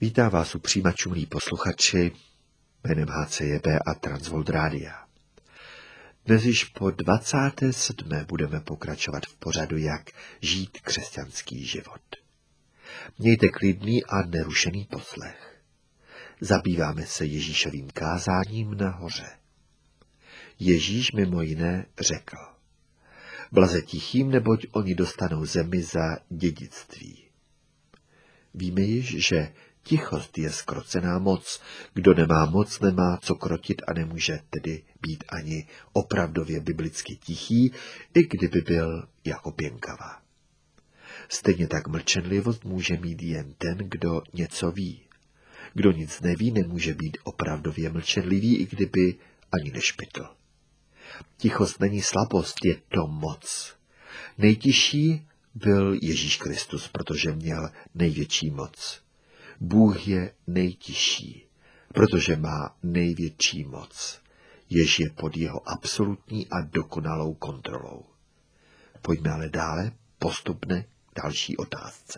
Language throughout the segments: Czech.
Vítám vás u přijímačů, milí posluchači, jménem HCJB a Transworld Rádia. Dnes již po 27. budeme pokračovat v pořadu, jak žít křesťanský život. Mějte klidný a nerušený poslech. Zabýváme se Ježíšovým kázáním nahoře. Ježíš mimo jiné řekl: Blaze tichým, neboť oni dostanou zemi za dědictví. Víme již, že tichost je zkrocená moc. Kdo nemá moc, nemá co krotit a nemůže tedy být ani opravdově biblicky tichý, i kdyby byl jako pěnkava. Stejně tak mlčenlivost může mít jen ten, kdo něco ví. Kdo nic neví, nemůže být opravdově mlčenlivý, i kdyby ani nešpitl. Tichost není slabost, je to moc. Nejtižší byl Ježíš Kristus, protože měl největší moc. Bůh je nejtižší, protože má největší moc, jež je pod jeho absolutní a dokonalou kontrolou. Pojďme ale dále, postupně k další otázce.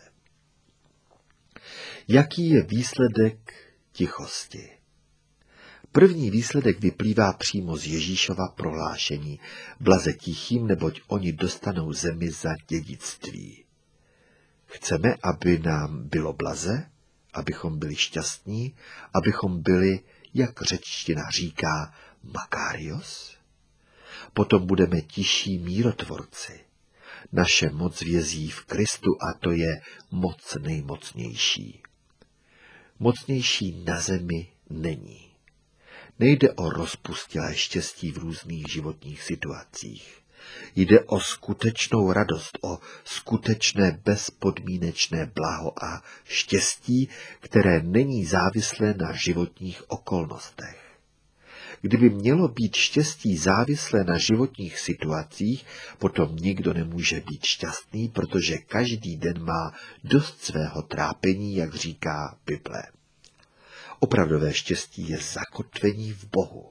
Jaký je výsledek tichosti? První výsledek vyplývá přímo z Ježíšova prohlášení: Blaze tichým, neboť oni dostanou zemi za dědictví. Chceme, aby nám bylo blaze, abychom byli šťastní, abychom byli, jak řečtina říká, makarios? Potom budeme tiší mírotvorci. Naše moc vězí v Kristu a to je moc nejmocnější. Mocnější na zemi není. Nejde o rozpustilé štěstí v různých životních situacích. Jde o skutečnou radost, o skutečné bezpodmínečné blaho a štěstí, které není závislé na životních okolnostech. Kdyby mělo být štěstí závislé na životních situacích, potom nikdo nemůže být šťastný, protože každý den má dost svého trápení, jak říká Bible. Opravdové štěstí je zakotvení v Bohu.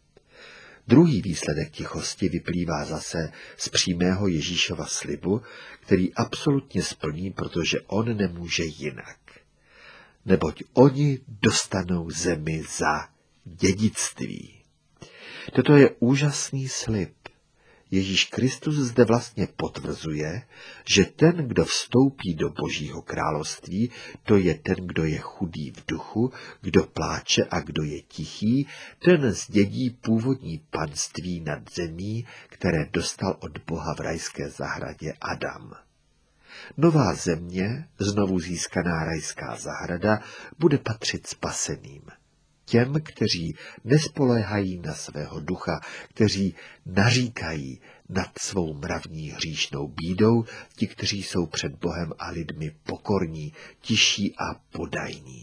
Druhý výsledek tichosti vyplývá zase z přímého Ježíšova slibu, který absolutně splní, protože on nemůže jinak. Neboť oni dostanou zemi za dědictví. Toto je úžasný slib. Ježíš Kristus zde vlastně potvrzuje, že ten, kdo vstoupí do Božího království, to je ten, kdo je chudý v duchu, kdo pláče a kdo je tichý, ten zdědí původní panství nad zemí, které dostal od Boha v rajské zahradě Adam. Nová země, znovu získaná rajská zahrada, bude patřit spaseným. Těm, kteří nespoléhají na svého ducha, kteří naříkají nad svou mravní hříšnou bídou, ti, kteří jsou před Bohem a lidmi pokorní, tiší a podajní.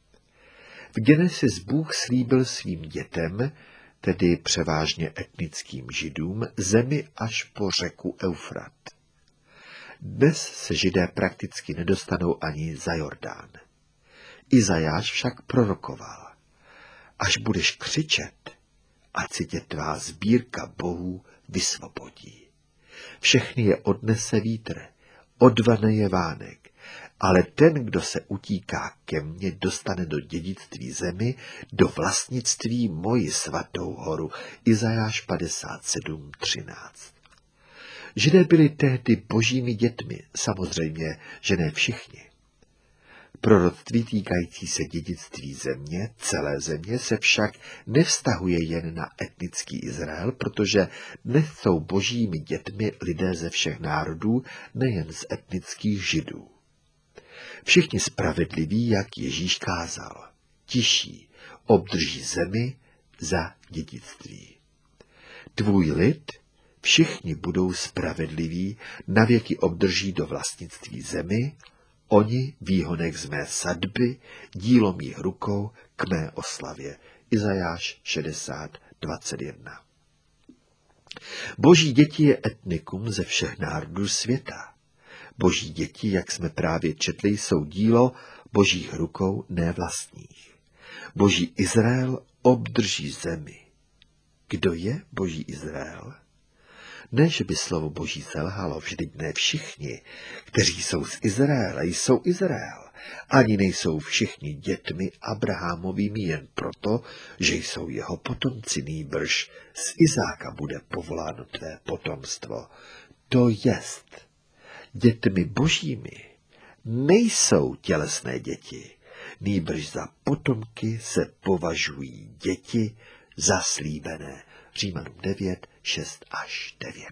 V Genesis Bůh slíbil svým dětem, tedy převážně etnickým Židům, zemi až po řeku Eufrat. Dnes se Židé prakticky nedostanou ani za Jordán. Izajáš však prorokoval: Až budeš křičet, ať si tě tvá sbírka bohů vysvobodí. Všechny je odnese vítr, odvane je vánek, ale ten, kdo se utíká ke mně, dostane do dědictví zemi, do vlastnictví moji svatou horu. Izajáš 57:13. Židé byli tehdy božími dětmi, samozřejmě, že ne všichni. Proroctví týkající se dědictví země, celé země, se však nevztahuje jen na etnický Izrael, protože dnes jsou božími dětmi lidé ze všech národů, nejen z etnických Židů. Všichni spravedliví, jak Ježíš kázal, tiší, obdrží zemi za dědictví. Tvůj lid, všichni budou spravedliví, navěky obdrží do vlastnictví zemi, oni výhonek z mé sadby, dílo mých rukou k mé oslavě. Izajáš 60:21. Boží děti je etnikum ze všech národů světa. Boží děti, jak jsme právě četli, jsou dílo božích rukou, ne vlastních. Boží Izrael obdrží zemi. Kdo je boží Izrael? Ne, že by slovo Boží selhalo, vždyť ne všichni, kteří jsou z Izraele, jsou Izrael. Ani nejsou všichni dětmi Abrahamovými jen proto, že jsou jeho potomci, nýbrž z Izáka bude povoláno tvé potomstvo. To jest, dětmi božími nejsou tělesné děti, nýbrž za potomky se považují děti zaslíbené. Římanům 9, 6 až 9.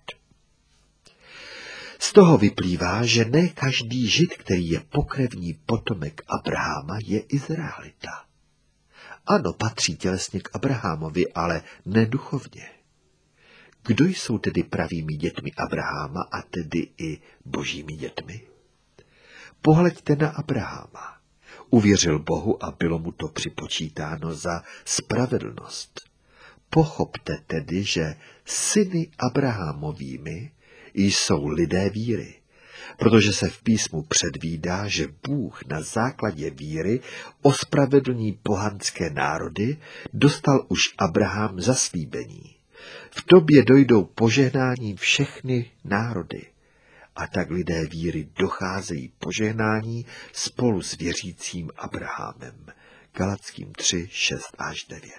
Z toho vyplývá, že ne každý Žid, který je pokrevní potomek Abraháma, je Izraelita. Ano, patří tělesně k Abrahamovi, ale ne duchovně. Kdo jsou tedy pravými dětmi Abraháma a tedy i božími dětmi? Pohleďte na Abrahama. Uvěřil Bohu a bylo mu to připočítáno za spravedlnost. Pochopte tedy, že syny Abrahamovými jsou lidé víry, protože se v písmu předvídá, že Bůh na základě víry ospravedlní pohanské národy, dostal už Abraham zaslíbení. V tobě dojdou požehnání všechny národy. A tak lidé víry docházejí požehnání spolu s věřícím Abrahamem. Galackým 3, 6 až 9.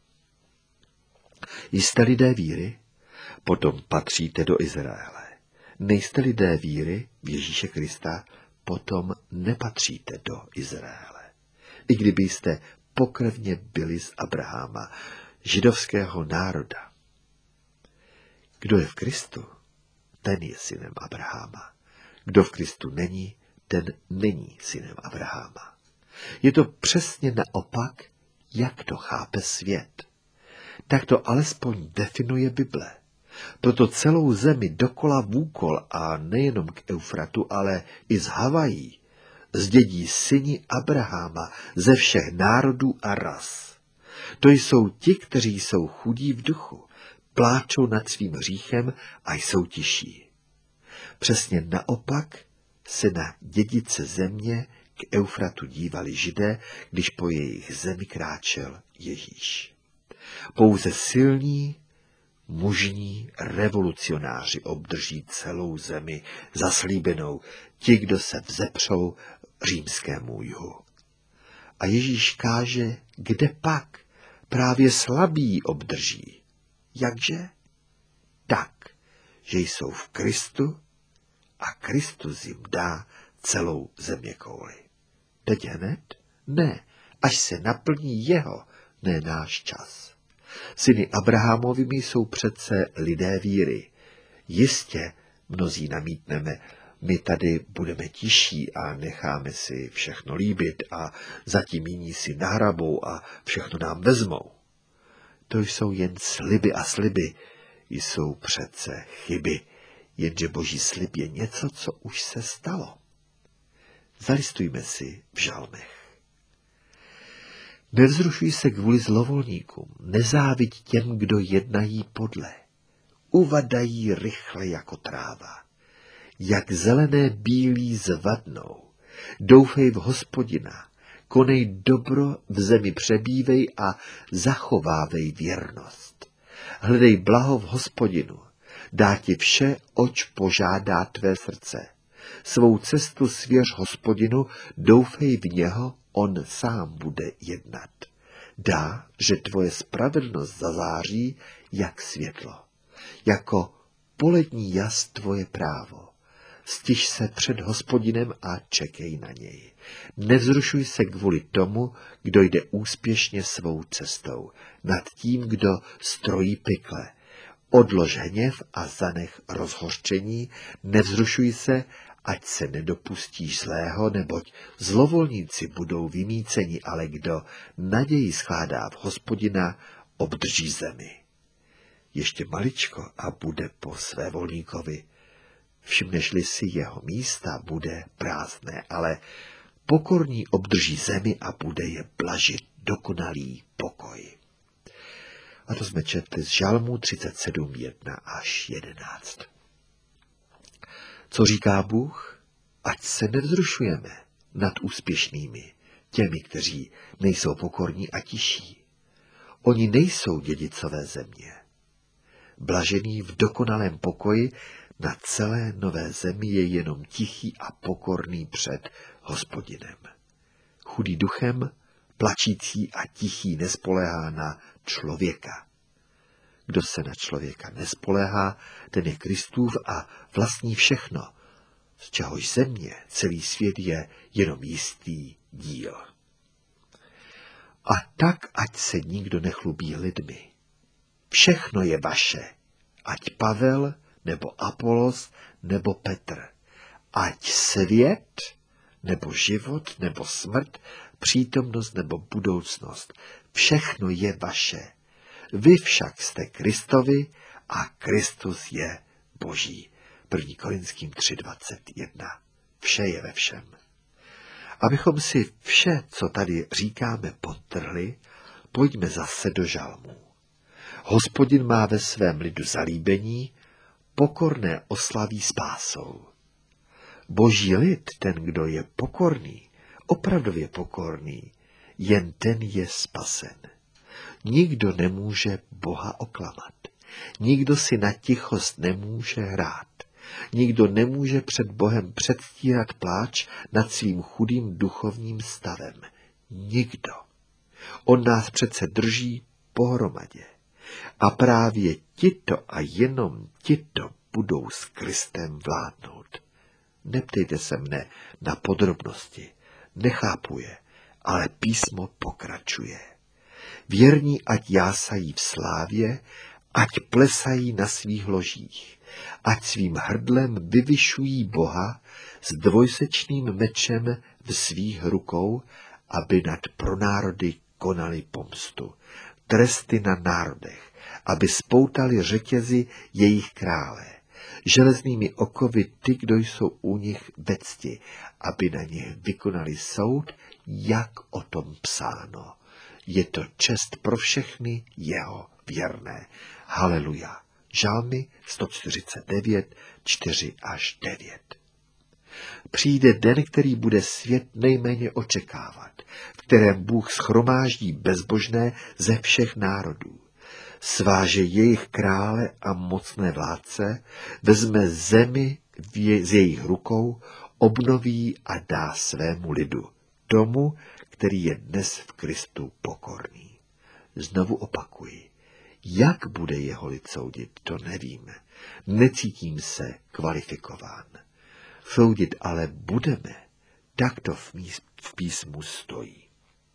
Jste lidé víry? Potom patříte do Izraele. Nejste lidé víry v Ježíše Krista? Potom nepatříte do Izraele. I kdybyste pokrevně byli z Abraháma, židovského národa. Kdo je v Kristu, ten je synem Abraháma. Kdo v Kristu není, ten není synem Abraháma. Je to přesně naopak, jak to chápe svět. Tak to alespoň definuje Bible. Proto celou zemi dokola vůkol a nejenom k Eufratu, ale i z Havají zdědí syni Abraháma ze všech národů a ras. To jsou ti, kteří jsou chudí v duchu, pláčou nad svým hříchem a jsou tiší. Přesně naopak se na dědice země k Eufratu dívali Židé, když po jejich zemi kráčel Ježíš. Pouze silní, mužní revolucionáři obdrží celou zemi zaslíbenou, ti, kdo se vzepřou římskému jihu. A Ježíš káže, kde pak právě slabí obdrží. Jakže? Tak, že jsou v Kristu a Kristus jim dá celou zeměkouli. Teď hned? Ne, až se naplní jeho, ne náš čas. Syny Abrahamovými jsou přece lidé víry. Jistě, mnozí namítneme, my tady budeme tiší a necháme si všechno líbit a zatím jiní si nahrabou a všechno nám vezmou. To jsou jen sliby a sliby, jsou přece chyby, jenže Boží slib je něco, co už se stalo. Zalistujme si v žalmech. Nevzrušuj se kvůli zlovolníkům, nezáviď těm, kdo jednají podle. Uvadají rychle jako tráva. Jak zelené bílí zvadnou. Doufej v Hospodina, konej dobro, v zemi přebývej a zachovávej věrnost. Hledej blaho v Hospodinu, dá ti vše, oč požádá tvé srdce. Svou cestu svěř Hospodinu, doufej v něho, on sám bude jednat. Dá, že tvoje spravedlnost zazáří jak světlo. Jako polední jas tvoje právo. Stiž se před Hospodinem a čekej na něj. Nevzrušuj se kvůli tomu, kdo jde úspěšně svou cestou, nad tím, kdo strojí pekle. Odlož hněv a zanech rozhořčení, nevzrušuj se, ať se nedopustíš zlého, neboť zlovolníci budou vymíceni, ale kdo naději skládá v Hospodina, obdrží zemi. Ještě maličko a bude po svévolníkovi. Všimneš-li si jeho místa, bude prázdné, ale pokorní obdrží zemi a bude je blažit dokonalý pokoj. A to jsme četli z Žalmu 37, 1 až 11. Co říká Bůh? Ať se nevzrušujeme nad úspěšnými, těmi, kteří nejsou pokorní a tiší. Oni nejsou dědicové země. Blažený v dokonalém pokoji na celé nové zemi je jenom tichý a pokorný před Hospodinem. Chudý duchem, plačící a tichý nespoléhá na člověka. Kdo se na člověka nespoléhá, ten je Kristův a vlastní všechno, z čehož země, celý svět je jenom jistý díl. A tak, ať se nikdo nechlubí lidmi. Všechno je vaše, ať Pavel, nebo Apolos, nebo Petr. Ať svět, nebo život, nebo smrt, přítomnost, nebo budoucnost. Všechno je vaše. Vy však jste Kristovi a Kristus je Boží. 1. Korinským 3:21. Vše je ve všem. Abychom si vše, co tady říkáme, podtrhli, pojďme zase do žalmů. Hospodin má ve svém lidu zalíbení, pokorné oslaví spásou. Boží lid, ten, kdo je pokorný, opravdově pokorný, jen ten je spasen. Nikdo nemůže Boha oklamat. Nikdo si na tichost nemůže hrát. Nikdo nemůže před Bohem předstírat pláč nad svým chudým duchovním stavem. Nikdo. On nás přece drží pohromadě. A právě tito a jenom tito budou s Kristem vládnout. Neptejte se mne na podrobnosti, nechápu je, ale písmo pokračuje. Věrní ať jásají v slávě, ať plesají na svých ložích, ať svým hrdlem vyvyšují Boha s dvojsečným mečem v svých rukou, aby nad pronárody konali pomstu, tresty na národech, aby spoutali řetězy jejich krále, železnými okovy ty, kdo jsou u nich ve cti, aby na nich vykonali soud, jak o tom psáno. Je to čest pro všechny jeho věrné. Haleluja. Žalmy 149, 4 až 9. Přijde den, který bude svět nejméně očekávat, v kterém Bůh shromáždí bezbožné ze všech národů. Sváže jejich krále a mocné vládce, vezme zemi z jejich rukou, obnoví a dá svému lidu, tomu, který je dnes v Kristu pokorný. Znovu opakuji, jak bude jeho lid soudit, to nevím. Necítím se kvalifikován. Soudit ale budeme, tak to v písmu stojí.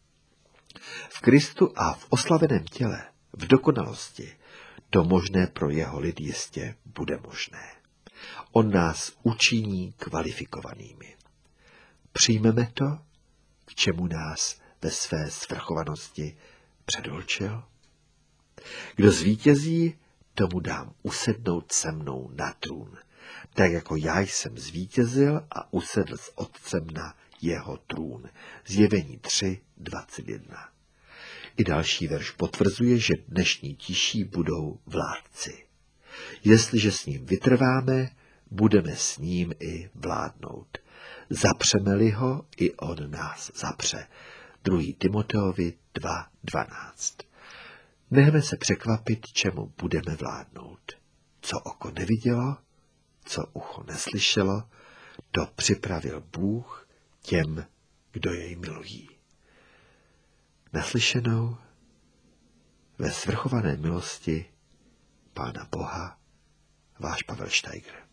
V Kristu a v oslaveném těle, v dokonalosti, to možné pro jeho lid jistě bude možné. On nás učiní kvalifikovanými. Přijmeme to, k čemu nás ve své svrchovanosti předurčil? Kdo zvítězí, tomu dám usednout se mnou na trůn, tak jako já jsem zvítězil a usedl s Otcem na jeho trůn. Zjevení 3:21. I další verš potvrzuje, že dnešní tiší budou vládci. Jestliže s ním vytrváme, budeme s ním i vládnout. Zapřeme-li ho, i on nás zapře. 2. Timoteovi 2:12. Nechme se překvapit, čemu budeme vládnout. Co oko nevidělo, co ucho neslyšelo, to připravil Bůh těm, kdo jej milují. Naslyšenou ve svrchované milosti Pána Boha, váš Pavel Steiger.